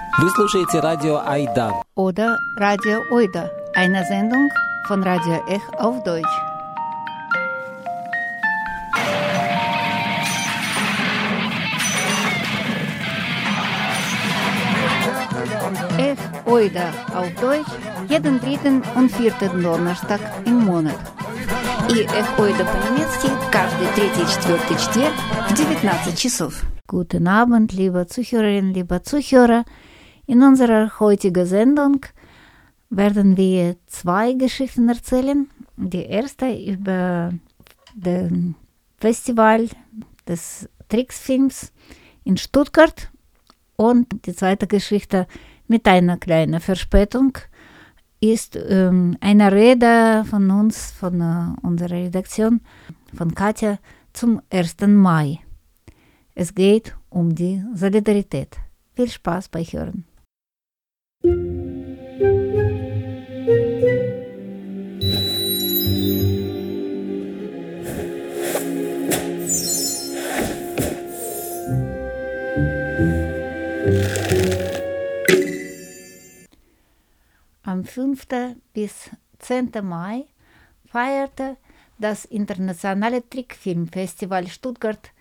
Вы слушаете радио Айда. Oder Radio Oida, eine Sendung von Radio Ech auf Deutsch. Ech Oida auf Deutsch jeden dritten und vierten Donnerstag im Monat. И Ech Oida по-немецки каждый третий и четвертый четверг в 19 часов. Guten Abend, liebe Zuhörerinnen, liebe Zuhörer. In unserer heutigen Sendung werden wir zwei Geschichten erzählen. Die erste über das Festival des Trickfilms in Stuttgart und die zweite Geschichte mit einer kleinen Verspätung ist eine Rede von uns, von unserer Redaktion, von Katja, zum 1. Mai. Es geht um die Solidarität. Viel Spaß bei Hören. Am 5. bis 10. Mai feierte das Internationale Trickfilmfestival Stuttgart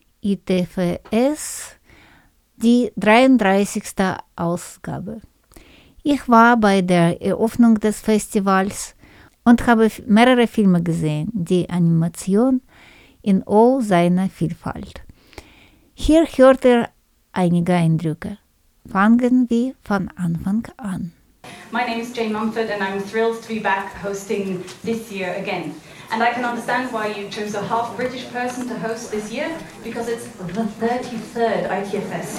ITFS die 33. Ausgabe. Ich war bei der Eröffnung des Festivals und habe mehrere Filme gesehen, die Animation in all seiner Vielfalt. Hier hört ihr einige Eindrücke. Fangen wir von Anfang an. My name is Jane Mumford and I'm thrilled to be back hosting this year again. And I can understand why you chose a half British person to host this year, because it's the 33rd ITFS.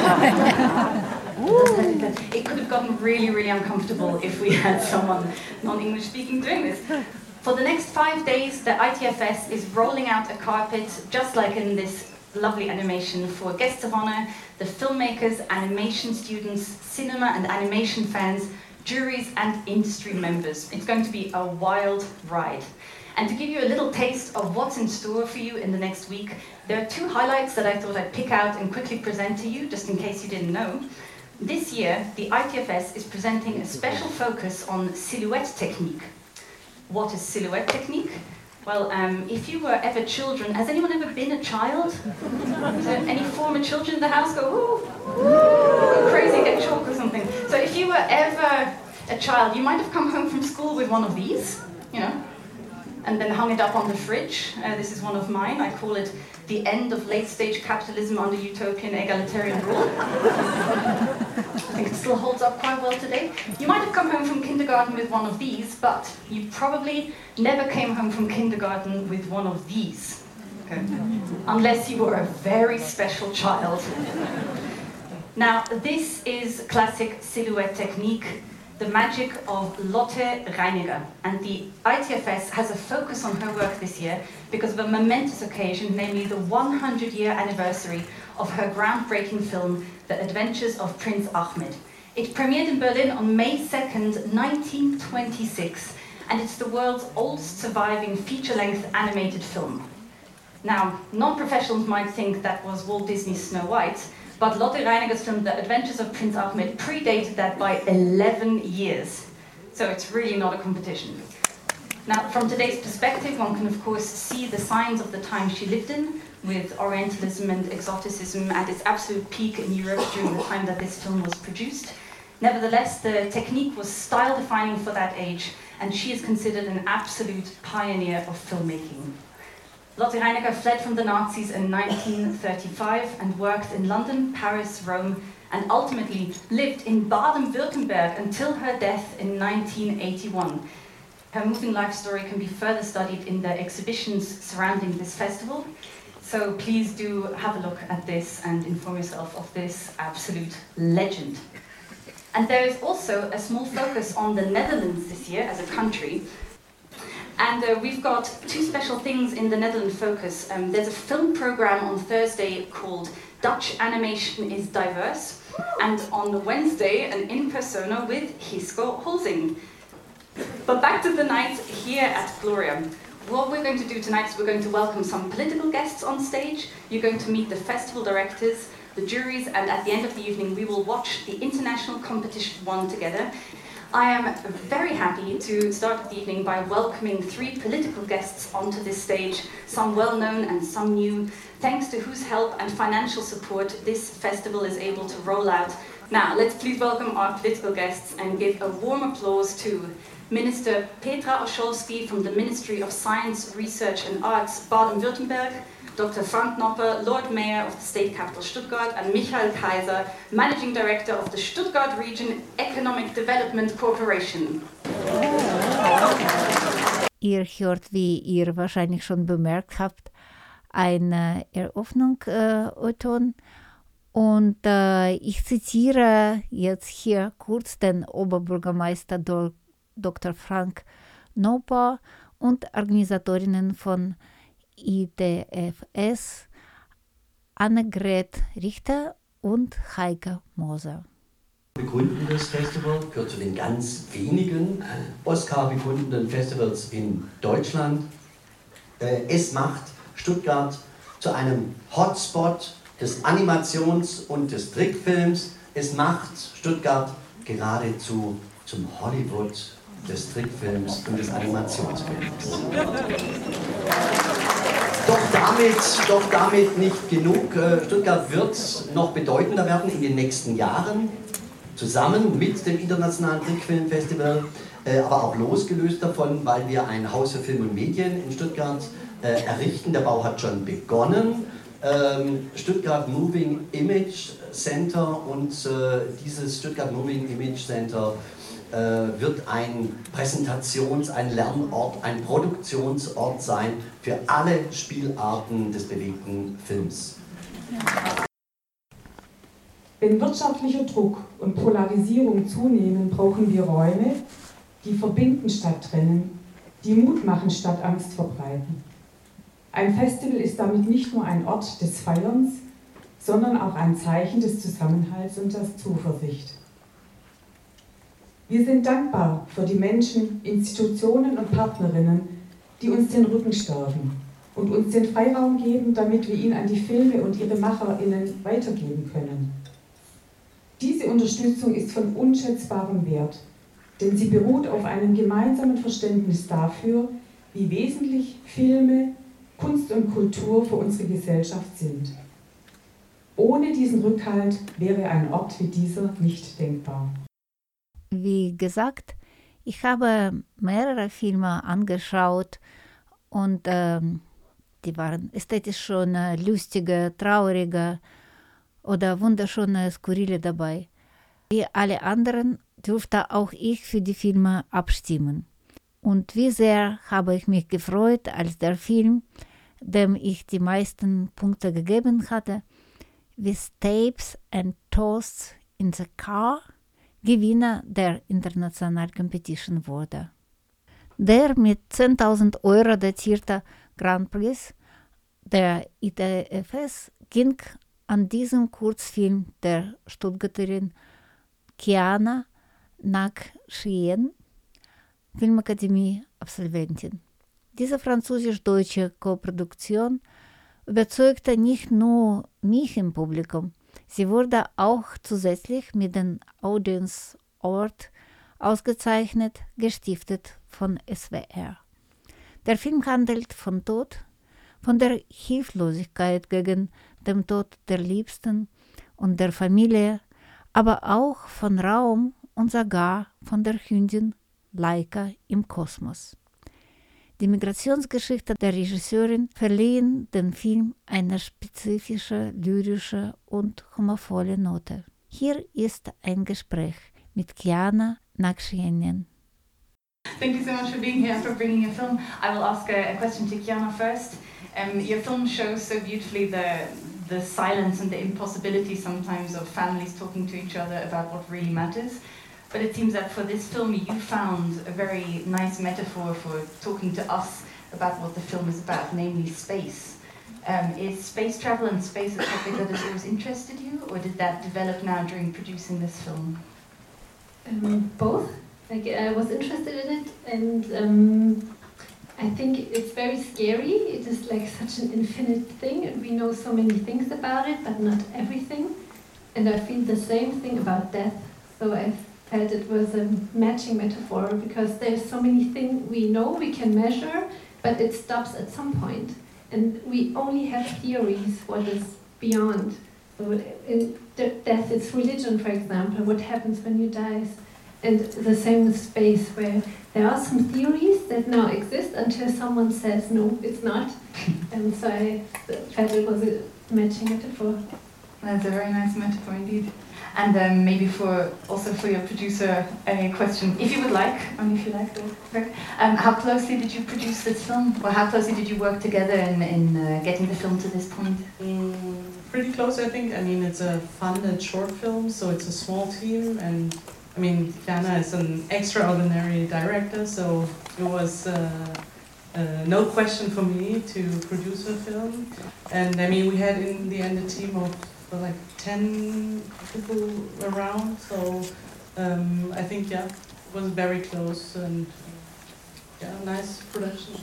It could have gotten really, really uncomfortable if we had someone non-English speaking doing this. For the next 5 days, the ITFS is rolling out a carpet, just like in this lovely animation, for guests of honor, the filmmakers, animation students, cinema and animation fans, juries and industry members. It's going to be a wild ride. And to give you a little taste of what's in store for you in the next week, there are two highlights that I thought I'd pick out and quickly present to you, just in case you didn't know. This year, the ITFS is presenting a special focus on silhouette technique. What is silhouette technique? Well, if you were ever children, has anyone ever been a child? So any former children in the house go, ooh, go crazy, get chalk or something. So if you were ever a child, you might have come home from school with one of these, you know, and then hung it up on the fridge. This is one of mine. I call it the end of late-stage capitalism under utopian egalitarian rule. I think it still holds up quite well today. You might have come home from kindergarten with one of these, but you probably never came home from kindergarten with one of these. Okay. Unless you were a very special child. Now, this is classic silhouette technique, the magic of Lotte Reiniger. And the ITFS has a focus on her work this year because of a momentous occasion, namely the 100-year anniversary of her groundbreaking film, The Adventures of Prince Ahmed. It premiered in Berlin on May 2nd, 1926, and it's the world's oldest surviving feature-length animated film. Now, non-professionals might think that was Walt Disney's Snow White, but Lotte Reiniger's film, The Adventures of Prince Ahmed, predated that by 11 years. So it's really not a competition. Now, from today's perspective, one can of course see the signs of the time she lived in, with Orientalism and exoticism at its absolute peak in Europe during the time that this film was produced. Nevertheless, the technique was style-defining for that age, and she is considered an absolute pioneer of filmmaking. Lotte Reiniger fled from the Nazis in 1935 and worked in London, Paris, Rome, and ultimately lived in Baden-Württemberg until her death in 1981. Her moving life story can be further studied in the exhibitions surrounding this festival. So please do have a look at this and inform yourself of this absolute legend. And there is also a small focus on the Netherlands this year as a country. And we've got two special things in the Netherlands focus. There's a film program on Thursday called Dutch Animation is Diverse, and on Wednesday an in persona with Hisko Holzing. But back to the night here at Gloria. What we're going to do tonight is we're going to welcome some political guests on stage. You're going to meet the festival directors. the juries, and at the end of the evening we will watch the international competition one together. I am very happy to start the evening by welcoming 3 political guests onto this stage, some well-known and some new, thanks to whose help and financial support this festival is able to roll out. Now, let's please welcome our political guests and give a warm applause to Minister Petra Oscholski from the Ministry of Science, Research and Arts, Baden-Württemberg, Dr. Frank Noppe, Lord Mayor of the State Capital Stuttgart, and Michael Kaiser, Managing Director of the Stuttgart Region Economic Development Corporation. Ihr hört, wie ihr wahrscheinlich schon bemerkt habt, eine Eröffnung-Ton. Und ich zitiere jetzt hier kurz den Oberbürgermeister Dr. Frank Noppe und Organisatorinnen von IDFS, Annegret Richter und Heike Moser. Begründen das Festival, gehört zu den ganz wenigen Oscar-begründeten Festivals in Deutschland. Es macht Stuttgart zu einem Hotspot des Animations- und des Trickfilms. Es macht Stuttgart geradezu zum Hollywood des Trickfilms und des Animationsfilms. Doch damit nicht genug. Stuttgart wird noch bedeutender werden in den nächsten Jahren, zusammen mit dem Internationalen Trickfilmfestival, aber auch losgelöst davon, weil wir ein Haus für Film und Medien in Stuttgart errichten. Der Bau hat schon begonnen. Stuttgart Moving Image Center, und dieses Stuttgart Moving Image Center wird ein ein Lernort, ein Produktionsort sein für alle Spielarten des bewegten Films. Wenn wirtschaftlicher Druck und Polarisierung zunehmen, brauchen wir Räume, die verbinden statt trennen, die Mut machen statt Angst verbreiten. Ein Festival ist damit nicht nur ein Ort des Feierns, sondern auch ein Zeichen des Zusammenhalts und der Zuversicht. Wir sind dankbar für die Menschen, Institutionen und Partnerinnen, die uns den Rücken stärken und uns den Freiraum geben, damit wir ihn an die Filme und ihre MacherInnen weitergeben können. Diese Unterstützung ist von unschätzbarem Wert, denn sie beruht auf einem gemeinsamen Verständnis dafür, wie wesentlich Filme, Kunst und Kultur für unsere Gesellschaft sind. Ohne diesen Rückhalt wäre ein Ort wie dieser nicht denkbar. Wie gesagt, ich habe mehrere Filme angeschaut und die waren ästhetisch schon lustige, traurige oder wunderschöne, skurrile dabei. Wie alle anderen durfte auch ich für die Filme abstimmen. Und wie sehr habe ich mich gefreut, als der Film, dem ich die meisten Punkte gegeben hatte, With Tapes and Toasts in the Car, Gewinner der International Competition wurde. Der mit 10.000 € datierte Grand Prix der IDFS ging an diesem Kurzfilm der Stuttgarterin Kiana Nakshien, Filmakademie-Absolventin. Diese französisch-deutsche Koproduktion überzeugte nicht nur mich im Publikum, sie wurde auch zusätzlich mit dem Audience Award ausgezeichnet, gestiftet von SWR. Der Film handelt von Tod, von der Hilflosigkeit gegen den Tod der Liebsten und der Familie, aber auch von Raum und sogar von der Hündin Laika im Kosmos. Die Migrationsgeschichte der Regisseurin verliehen dem Film eine spezifische, lyrische und humorvolle Note. Hier ist ein Gespräch mit Kiana Nakshien. Thank you so much for being here and for bringing your film. I will ask a question to Kiana first. Your film shows so beautifully the silence and the impossibility sometimes of families talking to each other about what really matters. But it seems that for this film you found a very nice metaphor for talking to us about what the film is about, namely space. Is space travel and space a topic that has always interested you, or did that develop now during producing this film? Both. Like, I was interested in it, and I think it's very scary. It is like such an infinite thing, and we know so many things about it, but not everything. And I feel the same thing about death. So I felt it was a matching metaphor, because there's so many things we know, we can measure, but it stops at some point. And we only have theories what is beyond. So in death, it's religion, for example, what happens when you die. And the same with space, where there are some theories that now exist until someone says, no, it's not. And so I felt it was a matching metaphor. That's a very nice metaphor indeed. And maybe also for your producer, a question, if you would like, only if you like, how closely did you produce this film? Or how closely did you work together in getting the film to this point? Pretty close, I think. I mean, it's a funded short film, so it's a small team, and I mean, Jana is an extraordinary director, so it was no question for me to produce a film. And I mean, we had in the end a team of like 10 people around, so I think, yeah, it was very close and yeah, nice production.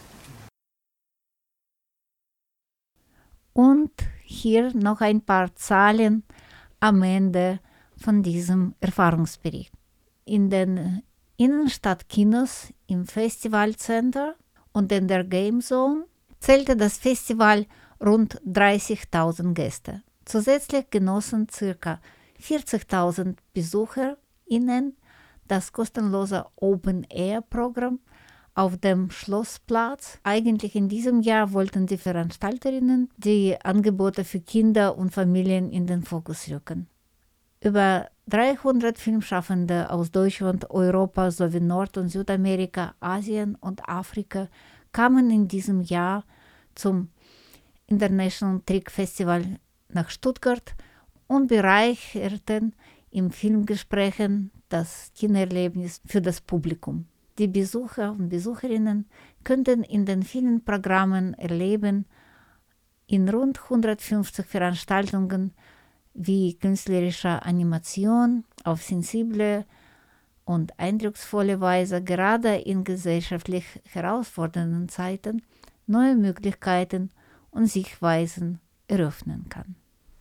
Und hier noch ein paar Zahlen am Ende von diesem Erfahrungsbericht. In den Innenstadtkinos, im Festivalcenter und in der Game Zone zählte das Festival rund 30.000 Gäste. Zusätzlich genossen ca. 40.000 BesucherInnen das kostenlose Open-Air-Programm auf dem Schlossplatz. Eigentlich in diesem Jahr wollten die VeranstalterInnen die Angebote für Kinder und Familien in den Fokus rücken. Über 300 Filmschaffende aus Deutschland, Europa sowie Nord- und Südamerika, Asien und Afrika kamen in diesem Jahr zum International Trick Festival nach Stuttgart und bereicherten im Filmgesprächen das Kinoerlebnis für das Publikum. Die Besucher und Besucherinnen könnten in den vielen Programmen erleben, in rund 150 Veranstaltungen wie künstlerischer Animation auf sensible und eindrucksvolle Weise, gerade in gesellschaftlich herausfordernden Zeiten, neue Möglichkeiten und Sichtweisen eröffnen kann.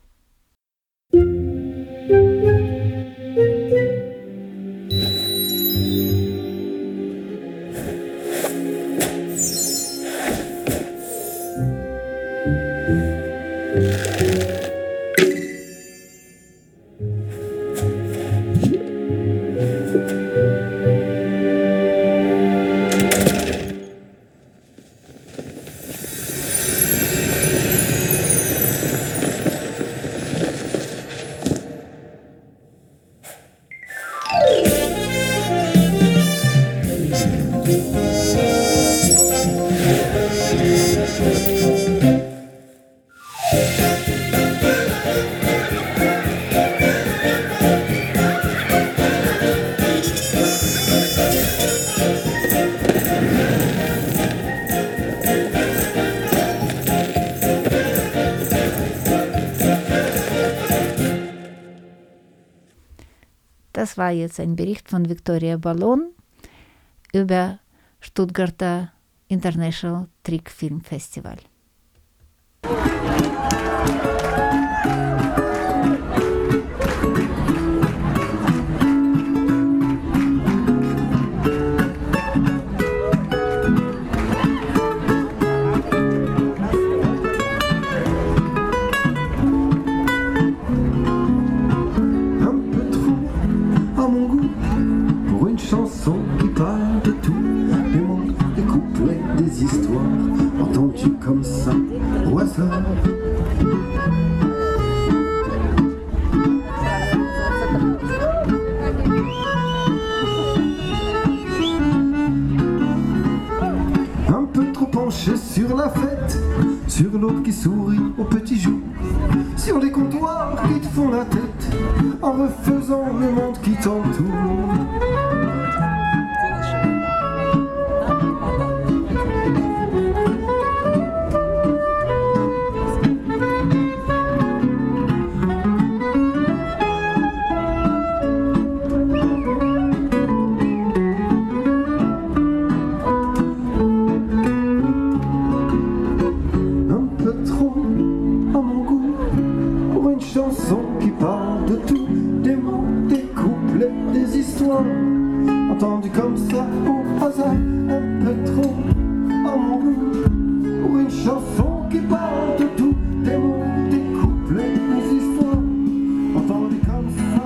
Das war jetzt ein Bericht von Victoria Ballon über Stuttgarter International Trick Film Festival. Comme ça, au hasard. Un peu trop penché sur la fête, sur l'autre qui sourit aux petits jours, sur les comptoirs qui te font la tête, en refaisant le monde qui t'entoure. chanson qui parle de tout, des mots, des couplets, des histoires, entendues comme ça au hasard, un peu trop à mon goût. Pour une chanson qui parle de tout, des mots, des couplets, des histoires, entendues comme ça.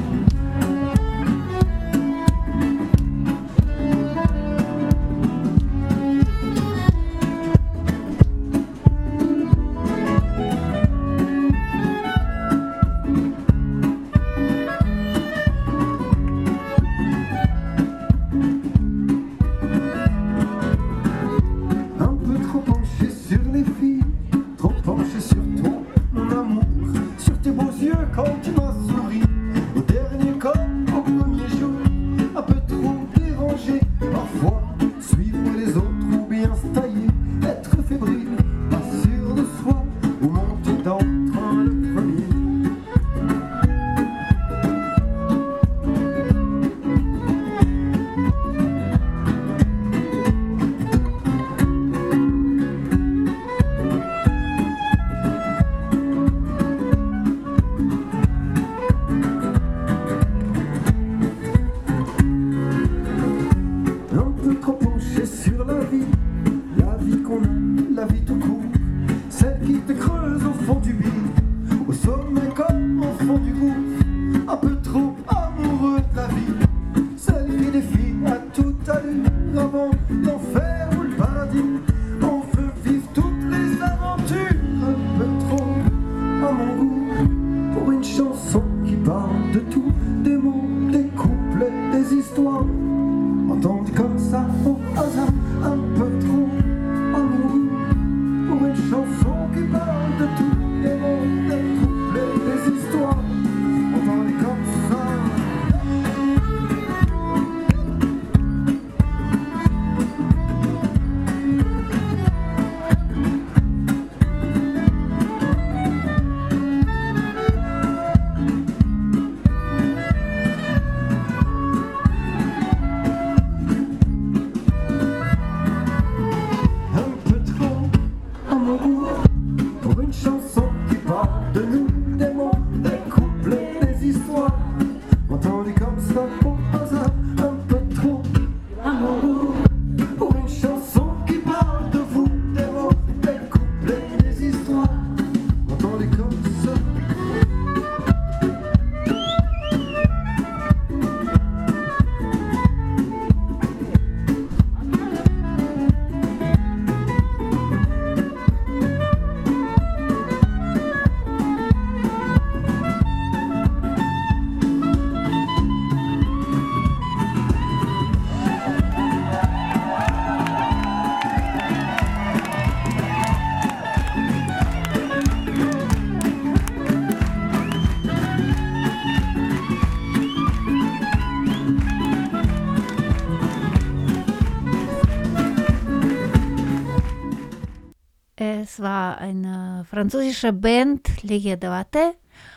Es war eine französische Band, Ligue de Vate.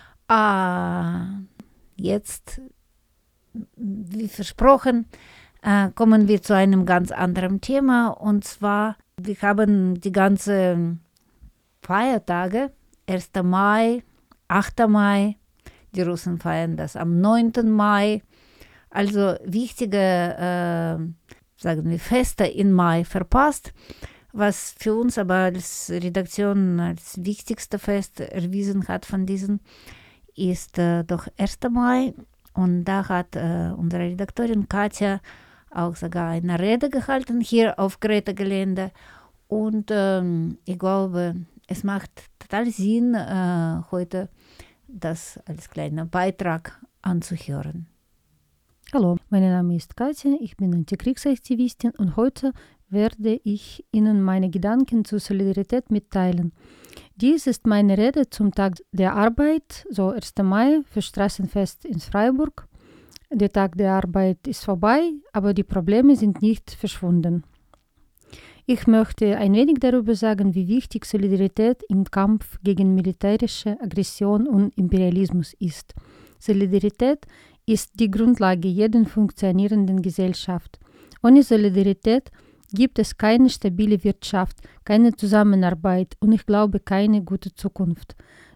Jetzt, wie versprochen, kommen wir zu einem ganz anderen Thema. Und zwar, wir haben die ganzen Feiertage, 1. Mai, 8. Mai, die Russen feiern das am 9. Mai. Also wichtige, sagen wir, Feste im Mai verpasst. Was für uns aber als Redaktion als wichtigste Fest erwiesen hat von diesen, ist doch 1. Mai. Und da hat unsere Redaktorin Katja auch sogar eine Rede gehalten hier auf Greta-Gelände. Und ich glaube, es macht total Sinn, heute das als kleiner Beitrag anzuhören. Hallo, mein Name ist Katja, ich bin Antikriegsaktivistin und heute werde ich Ihnen meine Gedanken zur Solidarität mitteilen. Dies ist meine Rede zum Tag der Arbeit, so 1. Mai für Straßenfest in Freiburg. Der Tag der Arbeit ist vorbei, aber die Probleme sind nicht verschwunden. Ich möchte ein wenig darüber sagen, wie wichtig Solidarität im Kampf gegen militärische Aggression und Imperialismus ist. Solidarität ist die Grundlage jeder funktionierenden Gesellschaft. Ohne Solidarität gibt es keine stabile Wirtschaft, keine Zusammenarbeit und ich glaube keine gute Zukunft.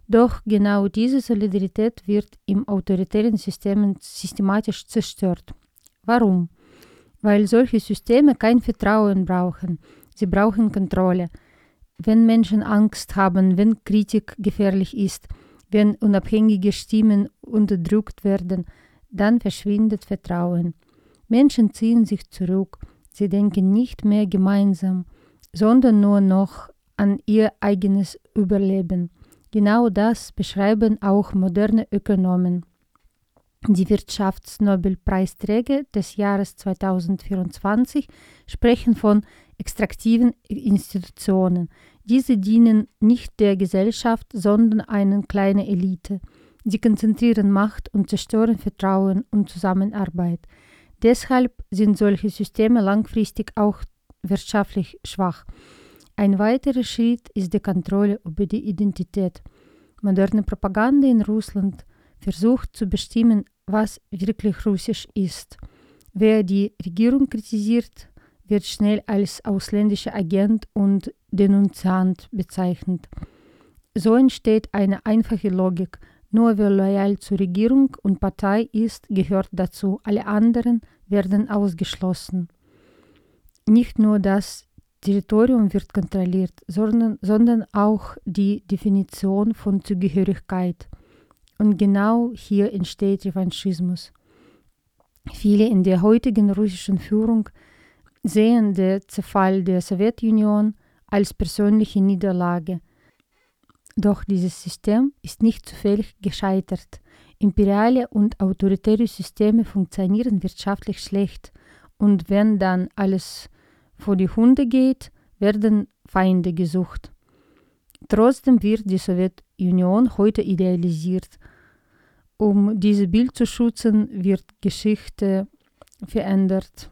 Doch genau diese Solidarität wird im autoritären System systematisch zerstört. Warum? Weil solche Systeme kein Vertrauen brauchen. Sie brauchen Kontrolle. Wenn Menschen Angst haben, wenn Kritik gefährlich ist, wenn unabhängige Stimmen unterdrückt werden, dann verschwindet Vertrauen. Menschen ziehen sich zurück. Sie denken nicht mehr gemeinsam, sondern nur noch an ihr eigenes Überleben. Genau das beschreiben auch moderne Ökonomen. Die Wirtschaftsnobelpreisträger des Jahres 2024 sprechen von extraktiven Institutionen. Diese dienen nicht der Gesellschaft, sondern einer kleinen Elite. Sie konzentrieren Macht und zerstören Vertrauen und Zusammenarbeit. Deshalb sind solche Systeme langfristig auch wirtschaftlich schwach. Ein weiterer Schritt ist die Kontrolle über die Identität. Moderne Propaganda in Russland versucht zu bestimmen, was wirklich russisch ist. Wer die Regierung kritisiert, wird schnell als ausländischer Agent und Denunziant bezeichnet. So entsteht eine einfache Logik. Nur wer loyal zur Regierung und Partei ist, gehört dazu. Alle anderen werden ausgeschlossen. Nicht nur das Territorium wird kontrolliert, sondern auch die Definition von Zugehörigkeit. Und genau hier entsteht Revanchismus. Viele in der heutigen russischen Führung sehen den Zerfall der Sowjetunion als persönliche Niederlage. Doch dieses System ist nicht zufällig gescheitert. Imperiale und autoritäre Systeme funktionieren wirtschaftlich schlecht. Und wenn dann alles vor die Hunde geht, werden Feinde gesucht. Trotzdem wird die Sowjetunion heute idealisiert. Um dieses Bild zu schützen, wird Geschichte verändert.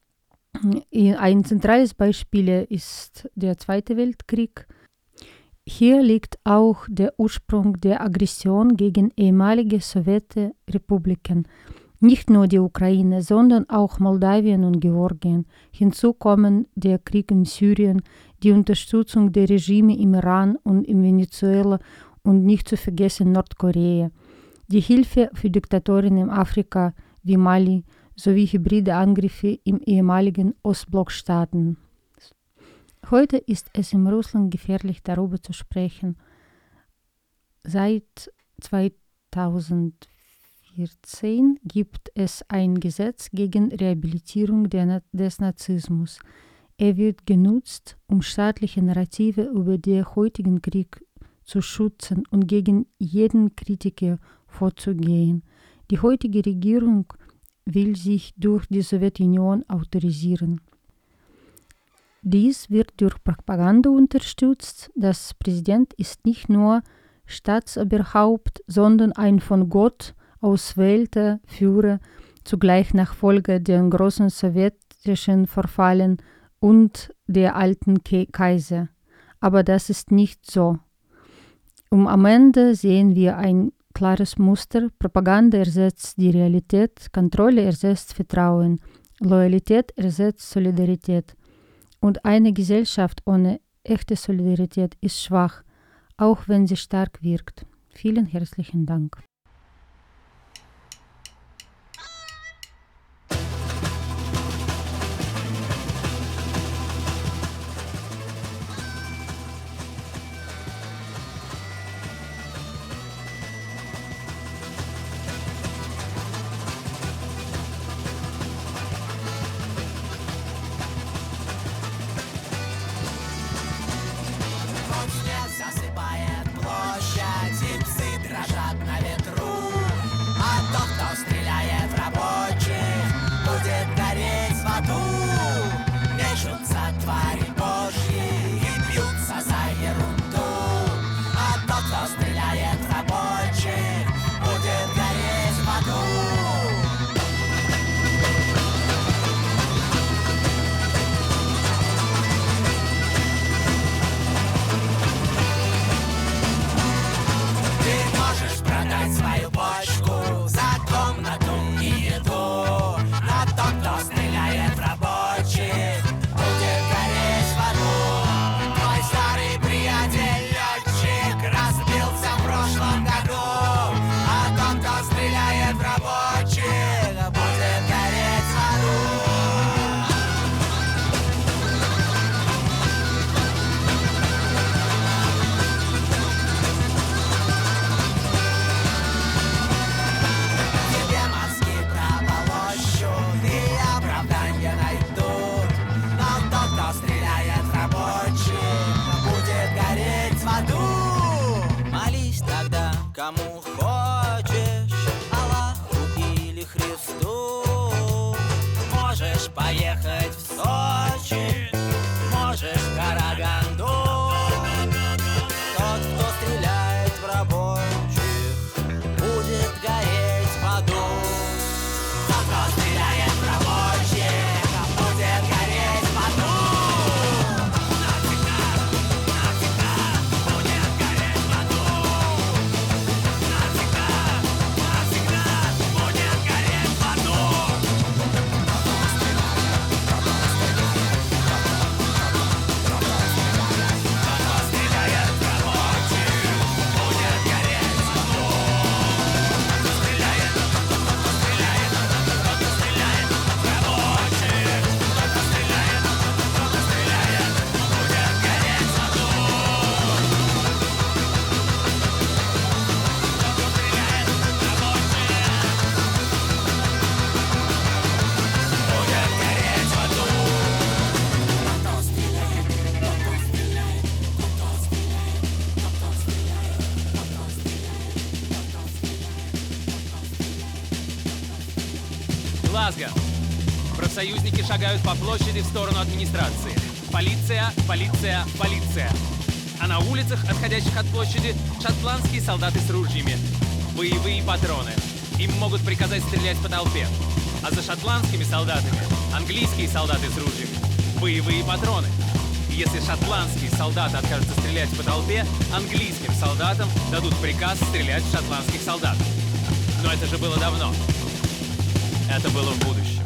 Ein zentrales Beispiel ist der Zweite Weltkrieg. Hier liegt auch der Ursprung der Aggression gegen ehemalige Sowjetrepubliken. Nicht nur die Ukraine, sondern auch Moldawien und Georgien. Hinzu kommen der Krieg in Syrien, die Unterstützung der Regime im Iran und in Venezuela und nicht zu vergessen Nordkorea. Die Hilfe für Diktatoren in Afrika wie Mali sowie hybride Angriffe im ehemaligen Ostblockstaaten. Heute ist es in Russland gefährlich, darüber zu sprechen. Seit 2014 gibt es ein Gesetz gegen Rehabilitierung des Narzissmus. Er wird genutzt, um staatliche Narrative über den heutigen Krieg zu schützen und gegen jeden Kritiker vorzugehen. Die heutige Regierung will sich durch die Sowjetunion autorisieren. Dies wird durch Propaganda unterstützt. Das Präsident ist nicht nur Staatsoberhaupt, sondern ein von Gott auswählter Führer, zugleich Nachfolger der großen sowjetischen Vorfallen und der alten Kaiser. Aber das ist nicht so. Am Ende sehen wir ein klares Muster. Propaganda ersetzt die Realität, Kontrolle ersetzt Vertrauen, Loyalität ersetzt Solidarität. Und eine Gesellschaft ohne echte Solidarität ist schwach, auch wenn sie stark wirkt. Vielen herzlichen Dank. Засыпает площадь, и псы дрожат на ветру. кому хочешь, Аллаху или Христу. Можешь поехать в Сочи, можешь в Караганду. Тот, кто стреляет в рабочих, будет гореть в аду. Тот, кто стреляет в рабочих, будет гореть в аду. Навсегда, навсегда будет гореть в аду. Навсегда, навсегда будет гореть в аду. Глазго. Профсоюзники шагают по площади в сторону администрации. Полиция, полиция, полиция. А на улицах, отходящих от площади, шотландские солдаты с ружьями. Боевые патроны. Им могут приказать стрелять по толпе. А за шотландскими солдатами английские солдаты с ружьями. Боевые патроны. И если шотландские солдаты откажутся стрелять по толпе, английским солдатам дадут приказ стрелять в шотландских солдат. Но это же было давно. Это было в будущем.